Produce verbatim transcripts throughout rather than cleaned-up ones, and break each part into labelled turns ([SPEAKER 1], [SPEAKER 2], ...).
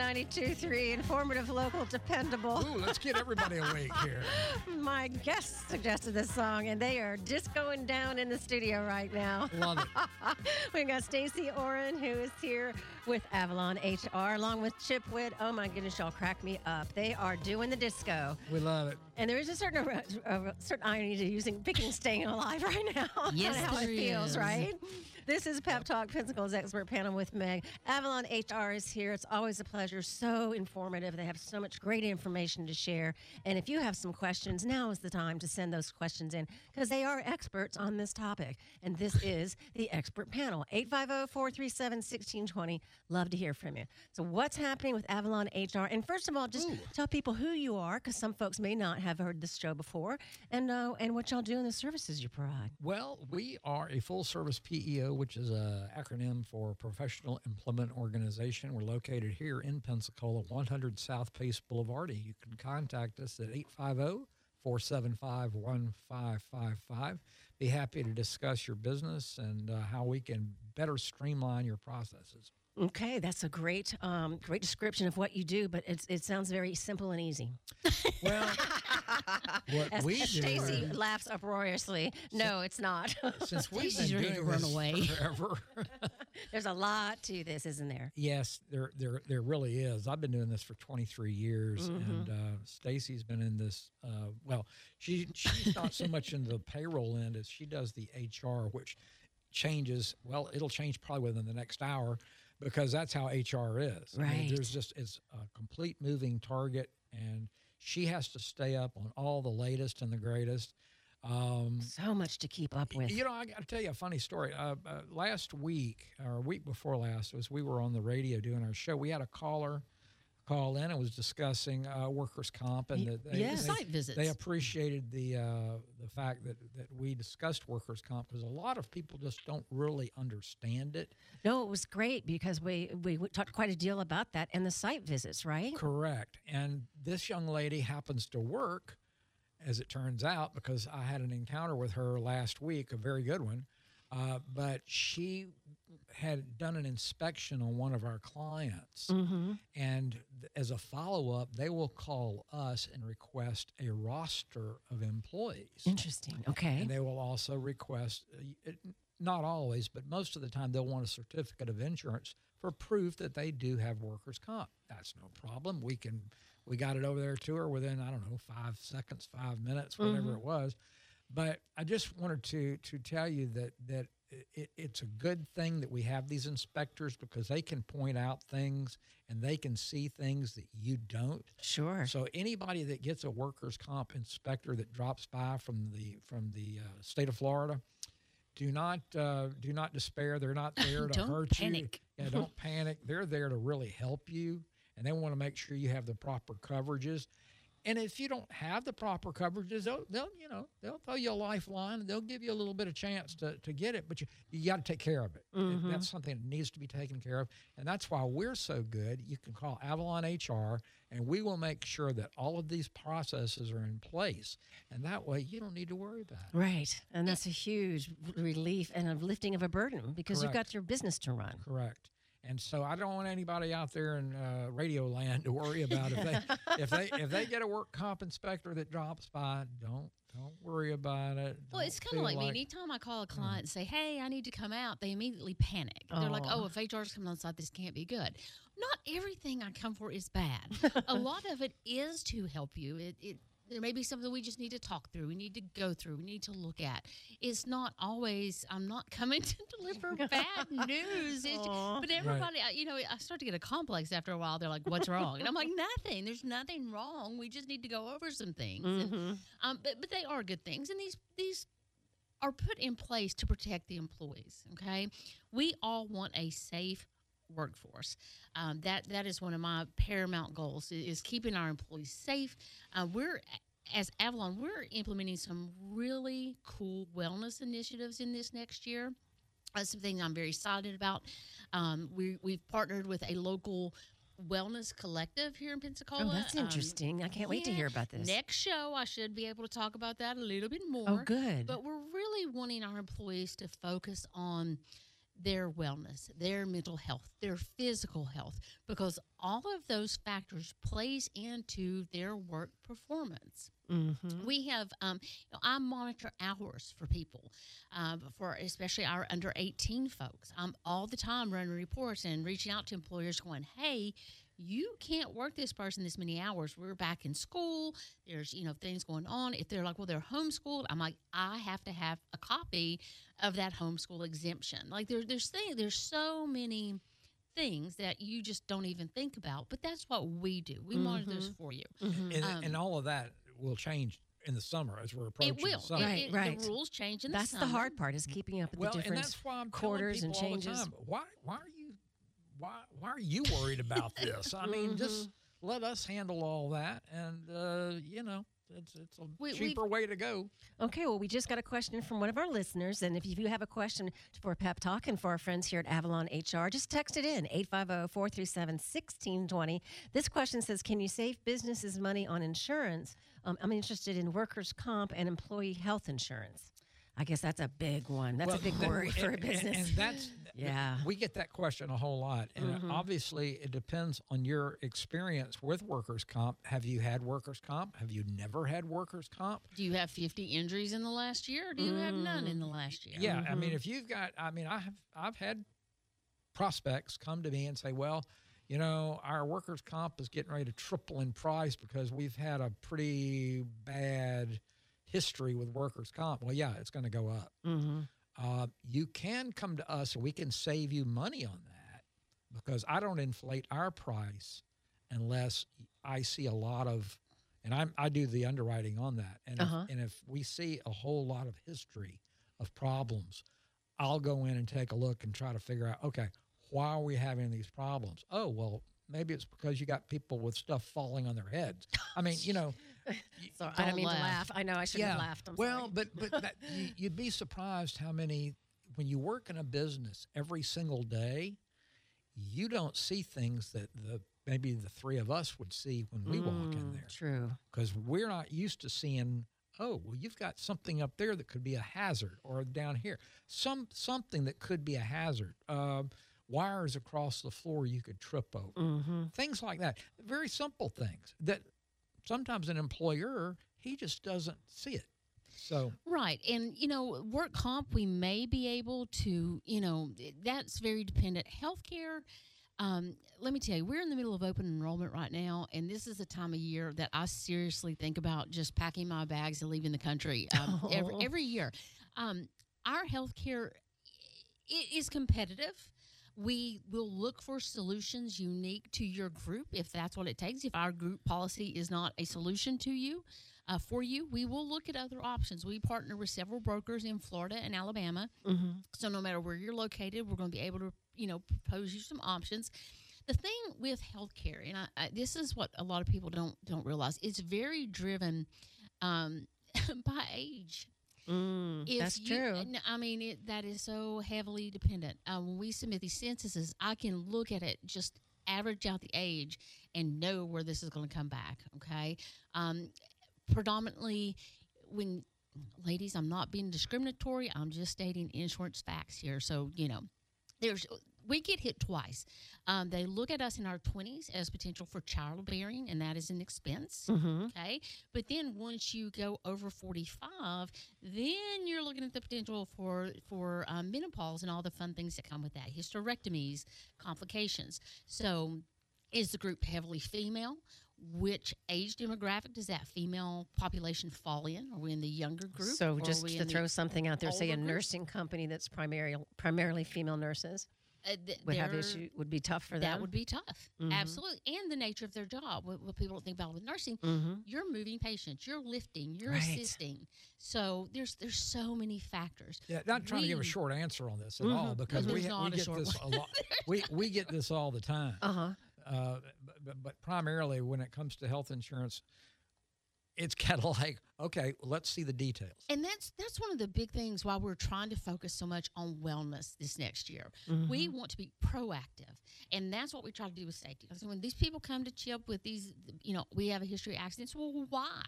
[SPEAKER 1] ninety-two point three, informative, local, dependable.
[SPEAKER 2] Ooh, let's get everybody awake here.
[SPEAKER 1] My guest suggested this song, and they are discoing down in the studio right now.
[SPEAKER 2] Love it.
[SPEAKER 1] We've got Stacey Oren, who is here with Avalon H R, along with Chip Witt. Oh, my goodness, y'all crack me up. They are doing the disco.
[SPEAKER 2] We love it.
[SPEAKER 1] And there is a certain a certain irony to using picking staying alive right now.
[SPEAKER 3] Yes,
[SPEAKER 1] That's how it
[SPEAKER 3] there
[SPEAKER 1] feels,
[SPEAKER 3] is.
[SPEAKER 1] right? This is Pep Talk, Pensacle's expert panel with Meg. Avalon H R is here. It's always a pleasure. So informative. They have so much great information to share. And if you have some questions, now is the time to send those questions in because they are experts on this topic. And this is the expert panel. eight five zero, four three seven, one six two zero. Love to hear from you. So what's happening with Avalon H R? And first of all, just Ooh. tell people who you are because some folks may not have heard this show before and uh, and what y'all do and the services you provide.
[SPEAKER 2] Well, we are a full-service P E O, which is an acronym for Professional Employment Organization. We're located here in Pensacola, one hundred South Pace Boulevard. You can contact us at eight five zero, four seven five, one five five five. Be happy to discuss your business and uh, how we can better streamline your processes.
[SPEAKER 1] Okay, that's a great um, great description of what you do, but it's, it sounds very simple and easy.
[SPEAKER 2] Well, what
[SPEAKER 1] As
[SPEAKER 2] we do...
[SPEAKER 1] Stacey laughs uproariously. No, it's not.
[SPEAKER 2] Since we've
[SPEAKER 3] Stacey's
[SPEAKER 2] been
[SPEAKER 3] ready to
[SPEAKER 2] doing
[SPEAKER 3] run
[SPEAKER 2] this
[SPEAKER 3] away.
[SPEAKER 2] forever...
[SPEAKER 1] There's a lot to this, isn't there?
[SPEAKER 2] Yes, there, there, there really is. I've been doing this for twenty-three years, mm-hmm. and uh, Stacey's been in this. Uh, well, she she's not so much in the payroll end as she does the H R, which changes. Well, it'll change probably within the next hour because that's how H R is.
[SPEAKER 1] Right.
[SPEAKER 2] I mean, there's just it's a complete moving target, and she has to stay up on all the latest and the greatest. Um,
[SPEAKER 1] so much to keep up with.
[SPEAKER 2] You know, I got to tell you a funny story. Uh, uh, last week, or a week before last, was we were on the radio doing our show. We had a caller call in and was discussing uh, workers' comp, and the, they,
[SPEAKER 1] yeah.
[SPEAKER 2] they,
[SPEAKER 3] site visits.
[SPEAKER 2] They appreciated the uh, the fact that, that we discussed workers' comp because a lot of people just don't really understand it.
[SPEAKER 1] No, it was great because we, we talked quite a deal about that and the site visits, right?
[SPEAKER 2] Correct. And this young lady happens to work, as it turns out, because I had an encounter with her last week, a very good one. Uh, but she had done an inspection on one of our clients. Mm-hmm. And th- as a follow-up, they will call us and request a roster of employees.
[SPEAKER 1] Interesting. Okay.
[SPEAKER 2] And they will also request, uh, it, not always, but most of the time, they'll want a certificate of insurance for proof that they do have workers' comp. That's no problem. We can, we got it over there to her within, I don't know, five seconds, five minutes, whatever mm-hmm. it was. But I just wanted to to tell you that that it, it's a good thing that we have these inspectors because they can point out things and they can see things that you don't.
[SPEAKER 1] Sure.
[SPEAKER 2] So anybody that gets a workers' comp inspector that drops by from the from the uh, state of Florida, do not uh, do not despair. They're not there to
[SPEAKER 3] Don't
[SPEAKER 2] hurt
[SPEAKER 3] panic.
[SPEAKER 2] you. Yeah, don't panic. They're there to really help you, and they want to make sure you have the proper coverages. And if you don't have the proper coverages, they'll, they'll you know, they'll throw you a lifeline. And they'll give you a little bit of chance to, to get it, but you you got to take care of it. Mm-hmm. That's something that needs to be taken care of, and that's why we're so good. You can call Avalon H R, and we will make sure that all of these processes are in place, and that way you don't need to worry about it.
[SPEAKER 1] Right, and that's a huge relief and a lifting of a burden because
[SPEAKER 2] Correct.
[SPEAKER 1] you've got your business to run.
[SPEAKER 2] Correct. And so I don't want anybody out there in uh, radio land to worry about if they if they if they get a work comp inspector that drops by. Don't don't worry about it.
[SPEAKER 3] Well,
[SPEAKER 2] Don't
[SPEAKER 3] it's kind
[SPEAKER 2] feel
[SPEAKER 3] of like, me.
[SPEAKER 2] like
[SPEAKER 3] Anytime I call a client and say, "Hey, I need to come out," they immediately panic. They're like,
[SPEAKER 1] Aw.
[SPEAKER 3] "Oh, if H R's coming on site, this can't be good." Not everything I come for is bad. A lot of it is to help you. It, it there may be something we just need to talk through. We need to go through. We need to look at. It's not always, I'm not coming to deliver bad news. It's just, but everybody, I- you know, I start to get a complex after a while. They're like, what's wrong? And I'm like, nothing. There's nothing wrong. We just need to go over some things. And, um, but, but they are good things. And these these are put in place to protect the employees, okay? We all want a safe workforce. Um, that that is one of my paramount goals is, is keeping our employees safe. Uh, we're as Avalon, we're implementing some really cool wellness initiatives in this next year. That's something I'm very excited about. Um, we we've partnered with a local wellness collective here in Pensacola.
[SPEAKER 1] Oh, that's interesting.
[SPEAKER 3] Um,
[SPEAKER 1] I can't wait to
[SPEAKER 3] yeah.
[SPEAKER 1] hear about this.
[SPEAKER 3] Next show, I should be able to talk about that a little bit more.
[SPEAKER 1] Oh, good.
[SPEAKER 3] But we're really wanting our employees to focus on their wellness, their mental health, their physical health, because all of those factors plays into their work performance.
[SPEAKER 1] Mm-hmm.
[SPEAKER 3] We have, um, you know, I monitor hours for people, uh, for especially our under eighteen folks. I'm all the time running reports and reaching out to employers going, hey, you can't work this person this many hours. We're back in school. There's, you know, things going on. If they're like, well, they're homeschooled, I'm like, I have to have a copy of that homeschool exemption. Like there, there's things, there's so many things that you just don't even think about, but that's what we do. We mm-hmm. monitor those for you.
[SPEAKER 1] Mm-hmm.
[SPEAKER 2] And,
[SPEAKER 3] Um,
[SPEAKER 2] and all of that will change in the summer as we're approaching
[SPEAKER 3] It will.
[SPEAKER 2] the summer.
[SPEAKER 3] It-
[SPEAKER 1] Right,
[SPEAKER 3] it-
[SPEAKER 1] right.
[SPEAKER 3] The rules change in
[SPEAKER 1] That's
[SPEAKER 3] the
[SPEAKER 1] the
[SPEAKER 3] summer.
[SPEAKER 1] hard part is keeping up with
[SPEAKER 2] Well,
[SPEAKER 1] the
[SPEAKER 2] and
[SPEAKER 1] different
[SPEAKER 2] that's why I'm
[SPEAKER 1] quarters
[SPEAKER 2] telling
[SPEAKER 1] and
[SPEAKER 2] people
[SPEAKER 1] changes.
[SPEAKER 2] all the time, why, why are you, why, why are you worried about this? I mean,
[SPEAKER 1] Mm-hmm.
[SPEAKER 2] just let us handle all that, and uh, you know, it's it's a
[SPEAKER 3] We-
[SPEAKER 2] cheaper way to go.
[SPEAKER 1] Okay, well, we just got a question from one of our listeners. And if you have a question for Pep Talk and for our friends here at Avalon H R, just text it in, eight five zero, four three seven, one six two zero. This question says, can you save businesses money on insurance? Um, I'm interested in workers' comp and employee health insurance. I guess that's a big one. That's
[SPEAKER 2] Well,
[SPEAKER 1] a big
[SPEAKER 2] that-
[SPEAKER 1] worry for a
[SPEAKER 2] and-
[SPEAKER 1] business.
[SPEAKER 2] And, and that's
[SPEAKER 1] Yeah.
[SPEAKER 2] we get that question a whole lot, and
[SPEAKER 1] Mhm.
[SPEAKER 2] obviously it depends on your experience with workers' comp. Have you had workers' comp? Have you never had workers' comp?
[SPEAKER 3] Do you have fifty injuries in the last year, or do you have none in the last year?
[SPEAKER 2] Yeah, I mean,
[SPEAKER 1] Mhm.
[SPEAKER 2] if you've got, I mean, I have, I've had prospects come to me and say, well, you know, our workers' comp is getting ready to triple in price because we've had a pretty bad history with workers' comp. Well, yeah, it's going to go up.
[SPEAKER 1] Mm-hmm.
[SPEAKER 2] Uh, you can come to us and we can save you money on that because I don't inflate our price unless I see a lot of, and I'm, I do the underwriting on that. And,
[SPEAKER 1] Uh-huh.
[SPEAKER 2] if, and if we see a whole lot of history of problems, I'll go in and take a look and try to figure out, okay, why are we having these problems? Oh, well, maybe it's because you got people with stuff falling on their heads. I mean, you know.
[SPEAKER 1] So I
[SPEAKER 3] Don't
[SPEAKER 1] don't mean to
[SPEAKER 3] laugh.
[SPEAKER 1] laugh. I know I should have laughed. I'm
[SPEAKER 2] well,
[SPEAKER 1] sorry.
[SPEAKER 2] but but that, you, you'd be surprised how many, when you work in a business every single day, you don't see things that the maybe the three of us would see when we walk in
[SPEAKER 1] Mm,
[SPEAKER 2] there,
[SPEAKER 1] True.
[SPEAKER 2] because we're not used to seeing. Oh, well, you've got something up there that could be a hazard, or down here, some something that could be a hazard. Uh, wires across the floor you could trip over,
[SPEAKER 1] Mm-hmm.
[SPEAKER 2] things like that. Very simple things that sometimes an employer, he just doesn't see it. So
[SPEAKER 3] Right. And, you know, work comp, we may be able to, you know, that's very dependent. Healthcare, um, let me tell you, we're in the middle of open enrollment right now, and this is a time of year that I seriously think about just packing my bags and leaving the country um, every,
[SPEAKER 1] Oh.
[SPEAKER 3] every year. Um, our healthcare i- is competitive. We will look for solutions unique to your group if that's what it takes. If our group policy is not a solution to you, uh, for you, we will look at other options. We partner with several brokers in Florida and Alabama.
[SPEAKER 1] Mm-hmm.
[SPEAKER 3] So no matter where you're located, we're going to be able to, you know, propose you some options. The thing with healthcare, and I, I, this is what a lot of people don't don't realize, it's very driven um, by age.
[SPEAKER 1] Mm,
[SPEAKER 3] If
[SPEAKER 1] that's
[SPEAKER 3] you-
[SPEAKER 1] true.
[SPEAKER 3] n- I mean, it, that is so heavily dependent. Uh, when we submit these censuses, I can look at it, just average out the age, and know where this is going to come back. Okay, um, predominantly when ladies, I'm not being discriminatory. I'm just stating insurance facts here. So you know, there's we get hit twice. Um, they look at us in our twenties as potential for childbearing, and that is an expense.
[SPEAKER 1] Mm-hmm.
[SPEAKER 3] Okay. But then once you go over forty-five, then you're looking at the potential for, for um, menopause and all the fun things that come with that, hysterectomies, complications. So is the group heavily female? Which age demographic does that female population fall in? Are we in the younger group?
[SPEAKER 1] So
[SPEAKER 3] or are
[SPEAKER 1] just
[SPEAKER 3] we
[SPEAKER 1] to
[SPEAKER 3] in the
[SPEAKER 1] throw something out there, say a
[SPEAKER 3] older group?
[SPEAKER 1] nursing company that's primarily primarily female nurses
[SPEAKER 3] Uh, th-
[SPEAKER 1] would have
[SPEAKER 3] they're-
[SPEAKER 1] issue would be tough for
[SPEAKER 3] That
[SPEAKER 1] them.
[SPEAKER 3] would be tough.
[SPEAKER 1] Mhm.
[SPEAKER 3] Absolutely. And the nature of their job. What, what people don't think about with nursing,
[SPEAKER 1] Mm-hmm.
[SPEAKER 3] you're moving patients, you're lifting, you're
[SPEAKER 1] Right.
[SPEAKER 3] assisting. So there's there's so many factors.
[SPEAKER 2] yeah, not trying to give a
[SPEAKER 3] We-
[SPEAKER 2] short answer on this at
[SPEAKER 1] Mhm.
[SPEAKER 2] all because
[SPEAKER 3] No,
[SPEAKER 2] we,
[SPEAKER 3] there's
[SPEAKER 2] ha- we
[SPEAKER 3] not a
[SPEAKER 2] get
[SPEAKER 3] short
[SPEAKER 2] this a lot. we we get this all the time.
[SPEAKER 1] Uh huh.
[SPEAKER 2] Uh, but, but, but primarily when it comes to health insurance, it's kind of like, okay, let's see the details.
[SPEAKER 3] And that's that's one of the big things why we're trying to focus so much on wellness this next year.
[SPEAKER 1] Mm-hmm.
[SPEAKER 3] We want to be proactive, and that's what we try to do with safety. Because when these people come to CHIP with these, you know, we have a history of accidents. Well, why?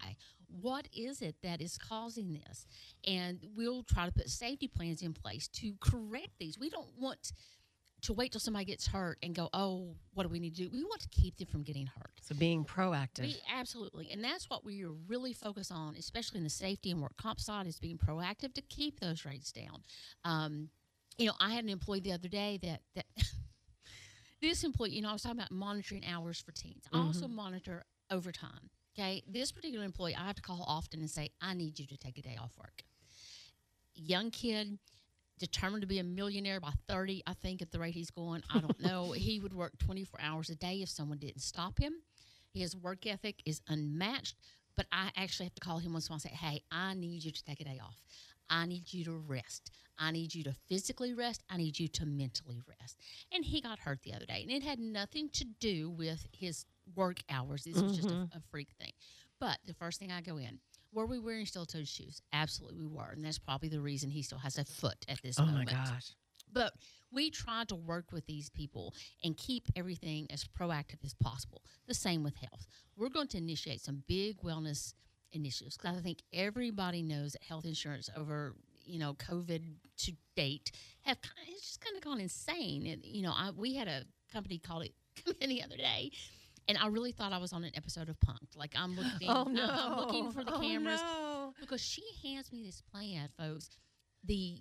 [SPEAKER 3] What is it that is causing this? And we'll try to put safety plans in place to correct these. We don't want to wait till somebody gets hurt and go, oh, what do we need to do? We want to keep them from getting hurt.
[SPEAKER 1] So being proactive.
[SPEAKER 3] We, absolutely. And that's what we are really focused on, especially in the safety and work comp side, is being proactive to keep those rates down. Um, you know, I had an employee the other day that, that this employee, you know, I was talking about monitoring hours for teens. I
[SPEAKER 1] Mm-hmm.
[SPEAKER 3] also monitor overtime. Okay. This particular employee, I have to call often and say, I need you to take a day off work. Young kid, determined to be a millionaire by thirty, I think, at the rate he's going. I don't know. He would work twenty-four hours a day if someone didn't stop him. His work ethic is unmatched, but I actually have to call him once in a while and say, hey, I need you to take a day off. I need you to rest. I need you to physically rest. I need you to mentally rest. And he got hurt the other day, and it had nothing to do with his work hours. This was just a, a freak thing. But the first thing I go in, were we wearing steel-toed shoes? Absolutely we were, and that's probably the reason he still has a foot at this
[SPEAKER 1] Oh,
[SPEAKER 3] moment.
[SPEAKER 1] my gosh.
[SPEAKER 3] But we try to work with these people and keep everything as proactive as possible. The same with health. We're going to initiate some big wellness initiatives because I think everybody knows that health insurance over, you know, COVID to date have kind of, it's just kind of gone insane. And, you know, I, we had a company called it come in the other day, and I really thought I was on an episode of Punk'd. Like, I'm looking,
[SPEAKER 1] Oh, no.
[SPEAKER 3] I'm looking for the
[SPEAKER 1] Oh,
[SPEAKER 3] cameras
[SPEAKER 1] no.
[SPEAKER 3] because she hands me this plan, folks. The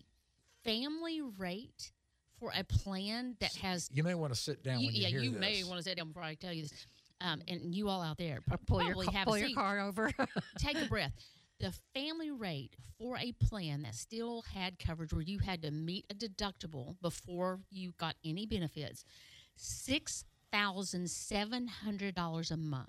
[SPEAKER 3] family rate for a plan that has
[SPEAKER 2] You may want to sit down
[SPEAKER 3] you,
[SPEAKER 2] when you
[SPEAKER 3] yeah,
[SPEAKER 2] hear
[SPEAKER 3] you
[SPEAKER 2] this.
[SPEAKER 3] may want to sit down before I tell you this. Um, and you all out there pro-
[SPEAKER 1] Pull your,
[SPEAKER 3] probably
[SPEAKER 1] ca-
[SPEAKER 3] have
[SPEAKER 1] pull
[SPEAKER 3] a
[SPEAKER 1] your
[SPEAKER 3] seat.
[SPEAKER 1] car over.
[SPEAKER 3] Take a breath. The family rate for a plan that still had coverage where you had to meet a deductible before you got any benefits, six thousand seven hundred dollars a month,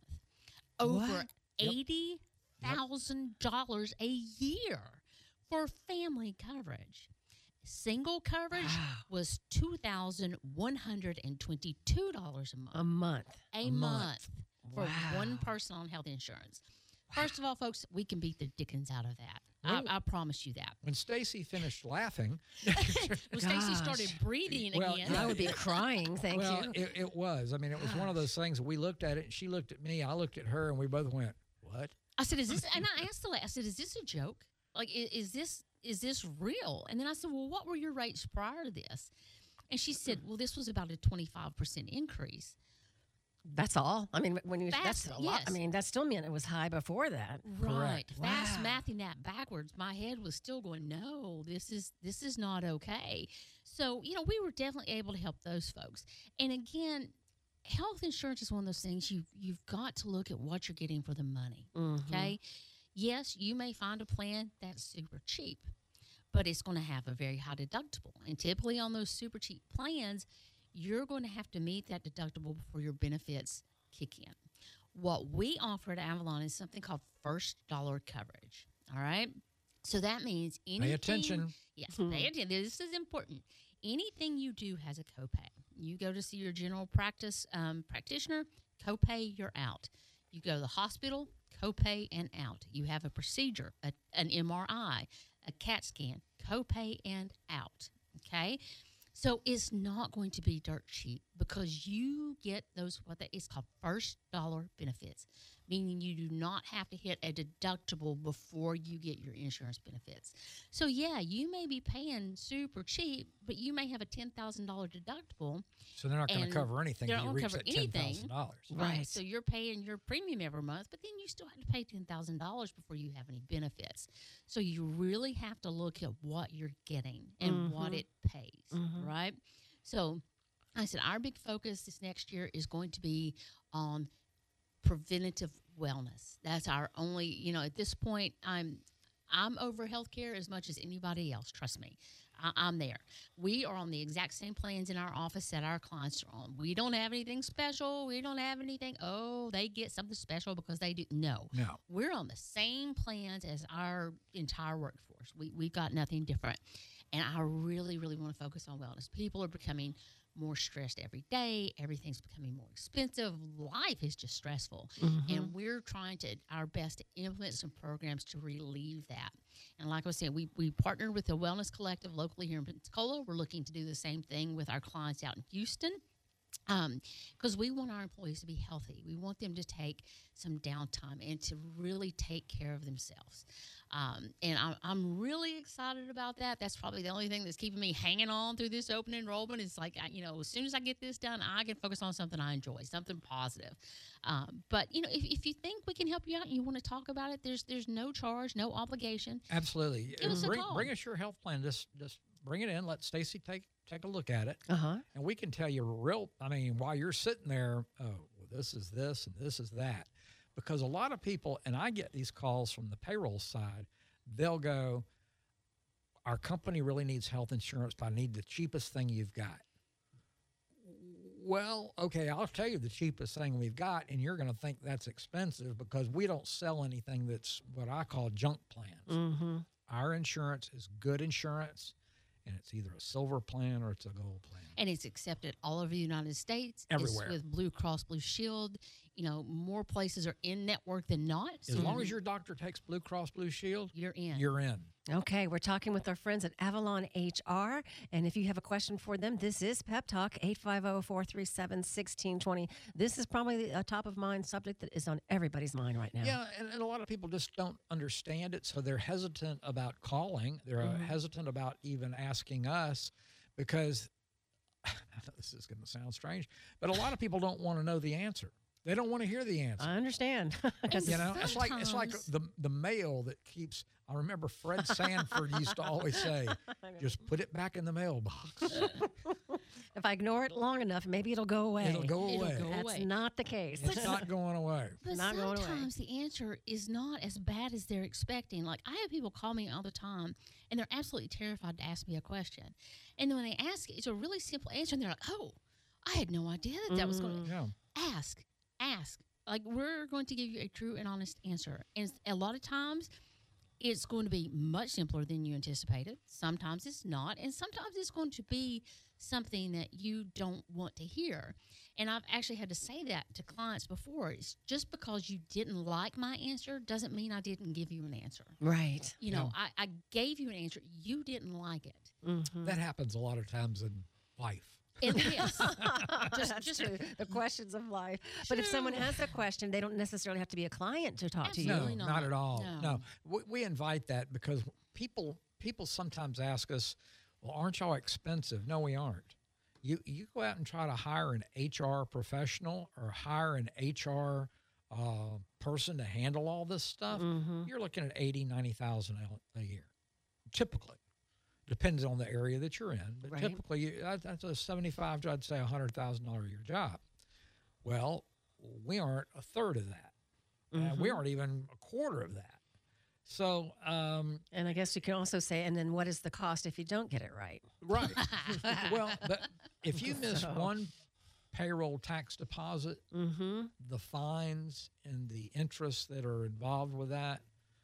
[SPEAKER 3] over
[SPEAKER 1] What?
[SPEAKER 3] eighty thousand dollars a year for family coverage. Single coverage
[SPEAKER 1] Wow.
[SPEAKER 3] was two thousand one hundred twenty-two dollars a month.
[SPEAKER 1] A month.
[SPEAKER 3] a,
[SPEAKER 2] A
[SPEAKER 3] month,
[SPEAKER 2] month.
[SPEAKER 3] for
[SPEAKER 1] Wow.
[SPEAKER 3] one person on health insurance. First of all, folks, we can beat the dickens out of that.
[SPEAKER 2] Well-
[SPEAKER 3] I, I promise you that.
[SPEAKER 2] When Stacy finished laughing,
[SPEAKER 3] When Stacy
[SPEAKER 1] Gosh.
[SPEAKER 3] started breathing
[SPEAKER 2] Well,
[SPEAKER 3] again,
[SPEAKER 1] I would be crying. Thank
[SPEAKER 2] well,
[SPEAKER 1] you.
[SPEAKER 2] It, it was. I mean, it was one of those things. We looked at it, and she looked at me. I looked at her, and we both went, "What?"
[SPEAKER 3] I said, "Is this?" And I asked the lady, I said, "Is this a joke? Like, is, is this is this real?" And then I said, "Well, what were your rates prior to this?" And she said, "Well, this was about a twenty-five percent increase."
[SPEAKER 1] That's all. I mean, when you that's,
[SPEAKER 3] That's-
[SPEAKER 1] a lot. I
[SPEAKER 3] yes.
[SPEAKER 1] mean, that still meant it was high before that.
[SPEAKER 3] Right.
[SPEAKER 2] Correct.
[SPEAKER 3] Fast
[SPEAKER 1] Wow.
[SPEAKER 3] mathing that backwards, my head was still going, no, this is this is not okay. So, you know, we were definitely able to help those folks. And again, health insurance is one of those things you you've got to look at what you're getting for the money.
[SPEAKER 1] Mhm.
[SPEAKER 3] Okay. Yes, you may find a plan that's super cheap, but it's going to have a very high deductible. And typically on those super cheap plans, you're going to have to meet that deductible before your benefits kick in. What we offer at Avalon is something called first dollar coverage. All right. So that means anything.
[SPEAKER 2] Pay attention.
[SPEAKER 3] Yes, pay attention. This is important. Anything you do has a copay. You go to see your general practice um, practitioner, copay, you're out. You go to the hospital, copay and out. You have a procedure, a, an M R I, a CAT scan, copay and out. Okay. So it's not going to be dirt cheap because you get those, what that is called first dollar benefits, meaning you do not have to hit a deductible before you get your insurance benefits. So yeah, you may be paying super cheap, but you may have a ten thousand dollars deductible.
[SPEAKER 2] So they're not going to
[SPEAKER 3] And
[SPEAKER 2] cover anything.
[SPEAKER 3] they're
[SPEAKER 2] till
[SPEAKER 3] not
[SPEAKER 2] You
[SPEAKER 3] gonna
[SPEAKER 2] reach
[SPEAKER 3] cover
[SPEAKER 2] that ten
[SPEAKER 3] anything.
[SPEAKER 2] thousand dollars.
[SPEAKER 1] Right.
[SPEAKER 3] So you're paying your premium every month, but then you still have to pay ten thousand dollars before you have any benefits. So you really have to look at what you're getting and what
[SPEAKER 1] Mhm.
[SPEAKER 3] it pays,
[SPEAKER 1] Mhm.
[SPEAKER 3] right? So I said our big focus this next year is going to be on preventative wellness. That's our only, you know, at this point, I'm I'm over healthcare as much as anybody else. Trust me, I, I'm there. We are on the exact same plans in our office that our clients are on. We don't have anything special. We don't have anything. Oh, they get something special because they do. No,
[SPEAKER 2] No.
[SPEAKER 3] we're on the same plans as our entire workforce. We we've got nothing different. And I really, really want to focus on wellness. People are becoming more stressed every day. Everything's becoming more expensive. Life is just stressful.
[SPEAKER 1] Mhm.
[SPEAKER 3] And we're trying to our best to implement some programs to relieve that. And like I was saying, we, we partnered with the Wellness Collective locally here in Pensacola. We're looking to do the same thing with our clients out in Houston. because we want our employees to be healthy. We want them to take some downtime and to really take care of themselves. Um, and I'm, I'm really excited about that. That's probably the only thing that's keeping me hanging on through this open enrollment. It's like, I, you know, as soon as I get this done, I can focus on something I enjoy, something positive. Um, but, you know, if, if you think we can help you out and you want to talk about it, there's there's no charge, no obligation.
[SPEAKER 2] Absolutely.
[SPEAKER 3] Give us a
[SPEAKER 2] bring,
[SPEAKER 3] call.
[SPEAKER 2] bring us your health plan. Just just bring it in. Let Stacy take take a look at it.
[SPEAKER 1] Uh-huh.
[SPEAKER 2] And we can tell you real, I mean, while you're sitting there, oh, well, this is this and this is that. Because a lot of people, and I get these calls from the payroll side, they'll go, our company really needs health insurance, but I need the cheapest thing you've got. Well, okay, I'll tell you the cheapest thing we've got, and you're going to think that's expensive because we don't sell anything that's what I call junk plans.
[SPEAKER 1] Mm-hmm.
[SPEAKER 2] Our insurance is good insurance, and it's either a silver plan or it's a gold plan.
[SPEAKER 3] And it's accepted all over the United States.
[SPEAKER 2] Everywhere.
[SPEAKER 3] It's with Blue Cross Blue Shield. You know, more places are in network than not.
[SPEAKER 2] As
[SPEAKER 3] So
[SPEAKER 2] long as your doctor takes Blue Cross Blue Shield,
[SPEAKER 3] you're in.
[SPEAKER 2] you're in.
[SPEAKER 1] Okay, we're talking with our friends at Avalon H R. And if you have a question for them, this is Pep Talk, eight five zero, four three seven, one six two zero. This is probably a top-of-mind subject that is on everybody's mind right now.
[SPEAKER 2] Yeah, and, and a lot of people just don't understand it, so they're hesitant about calling. They're uh,
[SPEAKER 1] Mhm.
[SPEAKER 2] hesitant about even asking us because I know this is going to sound strange, but a lot of people don't want to know the answer. They don't want to hear the answer.
[SPEAKER 1] I understand.
[SPEAKER 3] And
[SPEAKER 2] You know, it's like it's like
[SPEAKER 3] sometimes-
[SPEAKER 2] the the mail that keeps. I remember Fred Sanford used to always say, "Just put it back in the mailbox.
[SPEAKER 1] If I ignore it long enough, maybe it'll go away.
[SPEAKER 2] It'll go
[SPEAKER 3] It'll
[SPEAKER 2] away.
[SPEAKER 3] go
[SPEAKER 1] That's
[SPEAKER 3] away.
[SPEAKER 1] not the case.
[SPEAKER 2] It's not going away."
[SPEAKER 3] But
[SPEAKER 1] not going away.
[SPEAKER 3] sometimes the answer is not as bad as they're expecting. Like, I have people call me all the time, and they're absolutely terrified to ask me a question. And then when they ask it, it's a really simple answer, and they're like, oh, I had no idea that that was going to
[SPEAKER 2] Yeah.
[SPEAKER 3] ask, ask. Like, we're going to give you a true and honest answer. And a lot of times, it's going to be much simpler than you anticipated. Sometimes it's not. And sometimes it's going to be something that you don't want to hear. And I've actually had to say that to clients before. It's just because you didn't like my answer doesn't mean I didn't give you an answer.
[SPEAKER 1] Right.
[SPEAKER 3] You know, I, I gave you an answer. You didn't like it.
[SPEAKER 1] Mm-hmm.
[SPEAKER 2] That happens a lot of times in life.
[SPEAKER 3] And yes, just,
[SPEAKER 1] That's
[SPEAKER 3] just
[SPEAKER 1] true. The questions of life. But if someone
[SPEAKER 3] True.
[SPEAKER 1] has a question, they don't necessarily have to be a client to talk to you.
[SPEAKER 2] No,
[SPEAKER 3] Absolutely
[SPEAKER 2] not.
[SPEAKER 3] not.
[SPEAKER 2] at all.
[SPEAKER 3] No.
[SPEAKER 2] No, We, we invite that because people people sometimes ask us, "Well, aren't y'all expensive?" No, we aren't. You you go out and try to hire an H R professional or hire an H R uh, person to handle all this stuff.
[SPEAKER 1] Mm-hmm.
[SPEAKER 2] You're looking at eighty, ninety thousand a year, typically. Depends on the area that you're in, but
[SPEAKER 1] Right.
[SPEAKER 2] typically you, that, that's a seventy-five to I'd say a hundred thousand dollar a year job. Well, we aren't a third of that. Uh, we
[SPEAKER 1] Mhm.
[SPEAKER 2] aren't even a quarter of that. So, um,
[SPEAKER 1] And I guess you can also say, and then what is the cost if you don't get it right?
[SPEAKER 2] right. Well, but if you miss
[SPEAKER 1] So-
[SPEAKER 2] one payroll tax deposit,
[SPEAKER 1] Mm-hmm.
[SPEAKER 2] the fines and the interests that are involved with that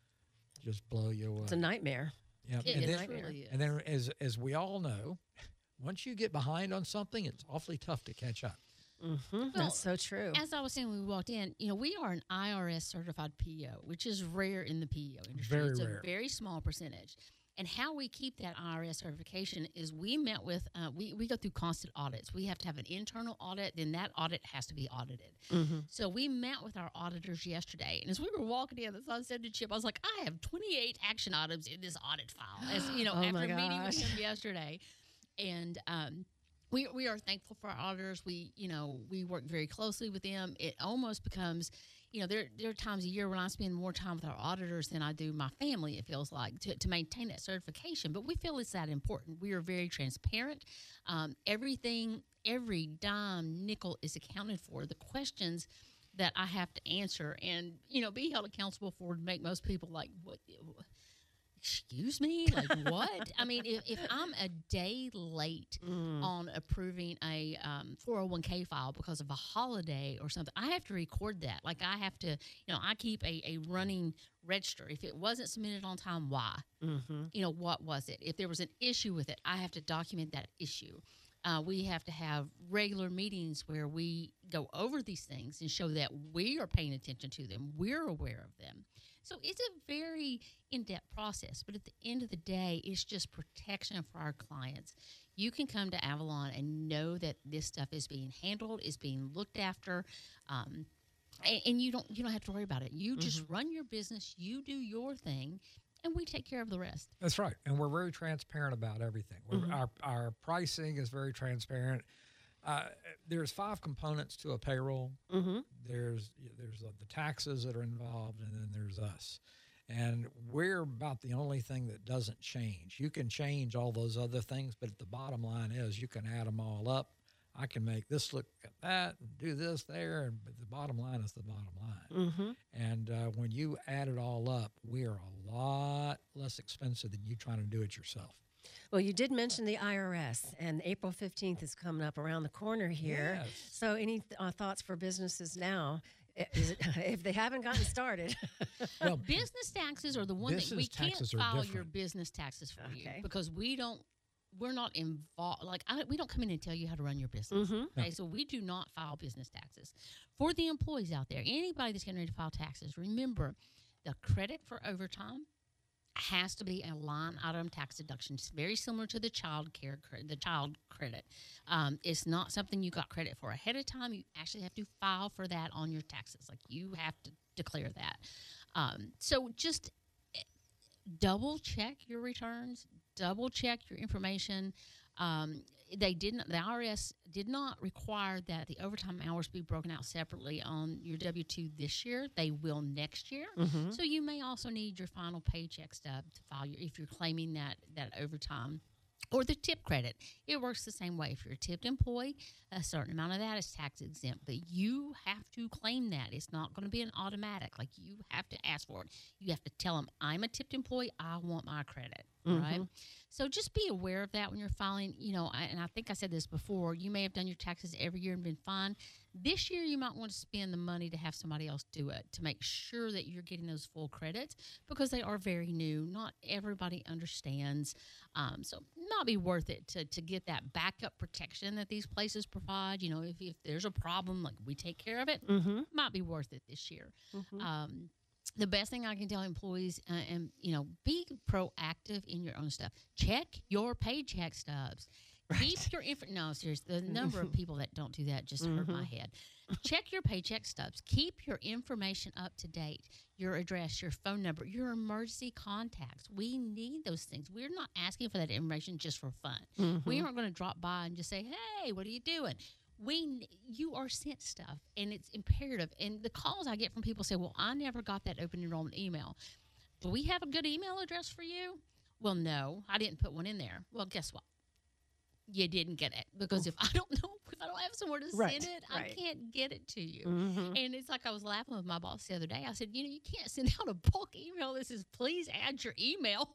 [SPEAKER 2] just blow you away.
[SPEAKER 1] It's a nightmare.
[SPEAKER 2] Yeah,
[SPEAKER 3] it,
[SPEAKER 2] and
[SPEAKER 3] it
[SPEAKER 2] then,
[SPEAKER 3] truly is.
[SPEAKER 2] and then as as we all know, once you get behind on something, it's awfully tough to catch up.
[SPEAKER 1] Mm-hmm.
[SPEAKER 3] Well,
[SPEAKER 1] That's so true.
[SPEAKER 3] As I was saying when we walked in, you know, we are an I R S certified P O, which is rare in the P O industry.
[SPEAKER 2] Very
[SPEAKER 3] it's
[SPEAKER 2] rare.
[SPEAKER 3] a very small percentage. And how we keep that I R S certification is we met with, uh, we, we go through constant audits. We have to have an internal audit, then that audit has to be audited.
[SPEAKER 1] Mm-hmm.
[SPEAKER 3] So we met with our auditors yesterday. And as we were walking in, as I said to Chip, I was like, I have twenty-eight action items in this audit file. As you know,
[SPEAKER 1] Oh,
[SPEAKER 3] after
[SPEAKER 1] my
[SPEAKER 3] meeting with
[SPEAKER 1] gosh.
[SPEAKER 3] him yesterday. And, um, we, we are thankful for our auditors. We, you know, we work very closely with them. It almost becomes, you know, there, there are times a year when I spend more time with our auditors than I do my family, it feels like, to, to maintain that certification. But we feel it's that important. We are very transparent. Um, everything, every dime, nickel is accounted for. The questions that I have to answer and, you know, be held accountable for to make most people like, what? Excuse me? Like, what? I mean, if, if I'm a day late
[SPEAKER 1] Mm.
[SPEAKER 3] on approving a um, four oh one k file because of a holiday or something, I have to record that. Like, I have to, you know, I keep a, a running register. If it wasn't submitted on time, why?
[SPEAKER 1] Mm-hmm.
[SPEAKER 3] You know, what was it? If there was an issue with it, I have to document that issue. Uh, we have to have regular meetings where we go over these things and show that we are paying attention to them. We're aware of them. So it's a very in-depth process, but at the end of the day, it's just protection for our clients. You can come to Avalon and know that this stuff is being handled, is being looked after, um, and, and you don't you don't have to worry about it. You just
[SPEAKER 1] Mhm.
[SPEAKER 3] run your business, you do your thing, and we take care of the rest.
[SPEAKER 2] That's right. And we're very transparent about everything. We're,
[SPEAKER 1] Mhm.
[SPEAKER 2] our, our pricing is very transparent. Uh, there's five components to a payroll.
[SPEAKER 1] Mm-hmm.
[SPEAKER 2] There's there's uh, the taxes that are involved, and then there's us. And we're about the only thing that doesn't change. You can change all those other things, but the bottom line is you can add them all up. I can make this look at that and do this there, and but the bottom line is the bottom line.
[SPEAKER 1] Mm-hmm.
[SPEAKER 2] And uh, when you add it all up, we are a lot less expensive than you trying to do it yourself.
[SPEAKER 1] Well, you did mention the I R S, and April fifteenth is coming up around the corner here.
[SPEAKER 2] Yes.
[SPEAKER 1] So, any th- uh, thoughts for businesses now? I- Is it, if they haven't gotten started?
[SPEAKER 2] Well,
[SPEAKER 3] Business taxes are the one that we
[SPEAKER 2] Business
[SPEAKER 3] can't
[SPEAKER 2] taxes are
[SPEAKER 3] file your
[SPEAKER 2] different.
[SPEAKER 3] business taxes for
[SPEAKER 1] Okay.
[SPEAKER 3] you because we don't. We're not involved. Like I, we don't come in and tell you how to run your business.
[SPEAKER 1] Mm-hmm.
[SPEAKER 3] Okay, so we do not file business taxes. For the employees out there, anybody that's getting ready to file taxes, remember the credit for overtime has to be a line item tax deduction. It's very similar to the child care, cre- the child credit. Um, it's not something you got credit for ahead of time. You actually have to file for that on your taxes. Like you have to declare that. Um, so just eh, double check your returns, double check your information. Um, they didn't. The I R S did not require that the overtime hours be broken out separately on your W two this year. They will next year.
[SPEAKER 1] Mm-hmm.
[SPEAKER 3] So you may also need your final paycheck stub to file your, if you're claiming that that overtime. Or the tip credit. It works the same way. If you're a tipped employee, a certain amount of that is tax exempt, but you have to claim that. It's not going to be an automatic. Like you have to ask for it. You have to tell them, I'm a tipped employee. I want my credit. Right?
[SPEAKER 1] Mhm.
[SPEAKER 3] So just be aware of that when you're filing. You know, I, and I think I said this before. You may have done your taxes every year and been fine. This year, you might want to spend the money to have somebody else do it to make sure that you're getting those full credits because they are very new. Not everybody understands. Um, so it might be worth it to, to get that backup protection that these places provide. You know, if, if there's a problem, like we take care of it,
[SPEAKER 1] Mm-hmm.
[SPEAKER 3] might be worth it this year.
[SPEAKER 1] Mm-hmm.
[SPEAKER 3] Um, the best thing I can tell employees, uh, and you know, be proactive in your own stuff. Check your paycheck stubs. Keep your info. No, seriously, the number of people that don't do that just hurt my head. Check your paycheck stubs. Keep your information up to date. Your address, your phone number, your emergency contacts. We need those things. We're not asking for that information just for fun.
[SPEAKER 1] Mm-hmm.
[SPEAKER 3] We aren't going to drop by and just say, "Hey, what are you doing?" We, you are sent stuff, and it's imperative. And the calls I get from people say, "Well, I never got that open enrollment email. Do we have a good email address for you?" Well, no, I didn't put one in there. Well, guess what? You didn't get it because if I don't know, if I don't have somewhere to
[SPEAKER 1] Right,
[SPEAKER 3] send it,
[SPEAKER 1] right.
[SPEAKER 3] I can't get it to you.
[SPEAKER 1] Mm-hmm.
[SPEAKER 3] And it's like I was laughing with my boss the other day. I said, "You know, you can't send out a bulk email that says, please add your email."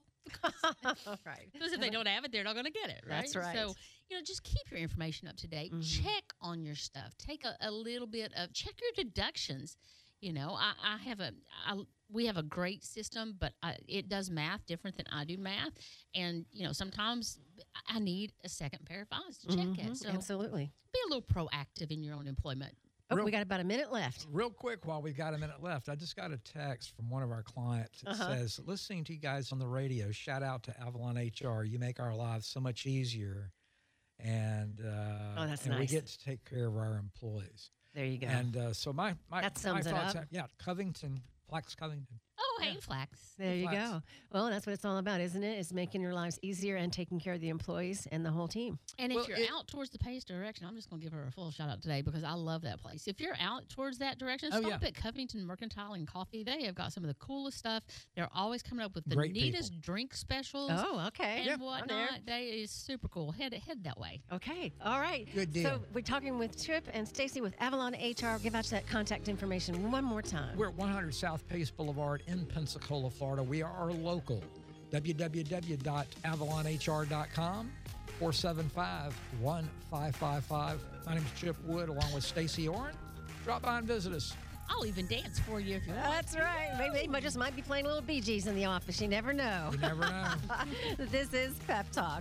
[SPEAKER 1] Right.
[SPEAKER 3] Because if they don't have it, they're not going to get it, right?
[SPEAKER 1] That's right.
[SPEAKER 3] So, you know, just keep your information up to date.
[SPEAKER 1] Mhm.
[SPEAKER 3] Check on your stuff. Take a, a little bit of, check your deductions. You know, I, I have a, I, we have a great system, but I, it does math different than I do math. And, you know, sometimes I need a second pair of eyes to check
[SPEAKER 1] Mhm.
[SPEAKER 3] it. So
[SPEAKER 1] Absolutely.
[SPEAKER 3] be a little proactive in your own employment.
[SPEAKER 1] Oh,
[SPEAKER 2] Real-
[SPEAKER 1] we got about a minute left.
[SPEAKER 2] Real quick, while we've got a minute left, I just got a text from one of our clients that
[SPEAKER 1] Uh-huh.
[SPEAKER 2] says, listening to you guys on the radio, shout out to Avalon H R. You make our lives so much easier. And, uh,
[SPEAKER 1] Oh, that's
[SPEAKER 2] and we
[SPEAKER 1] nice.
[SPEAKER 2] get to take care of our employees.
[SPEAKER 1] There you go.
[SPEAKER 2] And uh, so my, my,
[SPEAKER 1] That
[SPEAKER 2] my
[SPEAKER 1] sums it
[SPEAKER 2] thoughts,
[SPEAKER 1] up.
[SPEAKER 2] are- yeah, Covington, Flax Covington.
[SPEAKER 3] Oh, hey,
[SPEAKER 2] Yeah.
[SPEAKER 3] Flax.
[SPEAKER 1] there you
[SPEAKER 2] Flax.
[SPEAKER 1] go. Well, that's what it's all about, isn't it? It's making your lives easier and taking care of the employees and the whole team.
[SPEAKER 3] And
[SPEAKER 2] Well,
[SPEAKER 3] if you're
[SPEAKER 2] it-
[SPEAKER 3] out towards the Pace direction, I'm just going to give her a full shout out today because I love that place. If you're out towards that direction,
[SPEAKER 2] Oh,
[SPEAKER 3] stop
[SPEAKER 2] yeah.
[SPEAKER 3] at Covington Mercantile and Coffee. They have got some of the coolest stuff. They're always coming up with the
[SPEAKER 2] Great
[SPEAKER 3] neatest
[SPEAKER 2] people.
[SPEAKER 3] drink specials
[SPEAKER 1] Oh, okay.
[SPEAKER 3] and
[SPEAKER 2] Yeah.
[SPEAKER 1] I'm there.
[SPEAKER 3] whatnot. They is super cool. Head head that way.
[SPEAKER 1] Okay. All right.
[SPEAKER 2] Good deal.
[SPEAKER 1] So we're talking with Trip and Stacy with Avalon H R. Give out that contact information one more time.
[SPEAKER 2] We're at one hundred South Pace Boulevard in Pensacola, Florida. We are local. w w w dot avalon h r dot com, four seven five, one five five five. My name is Chip Wood along with Stacy Oren. Drop by and visit us.
[SPEAKER 3] I'll even dance for you if you want.
[SPEAKER 1] That's right. Maybe they might- just might be playing little Bee Gees in the office. You never know.
[SPEAKER 2] You never know.
[SPEAKER 1] This is Pep Talk.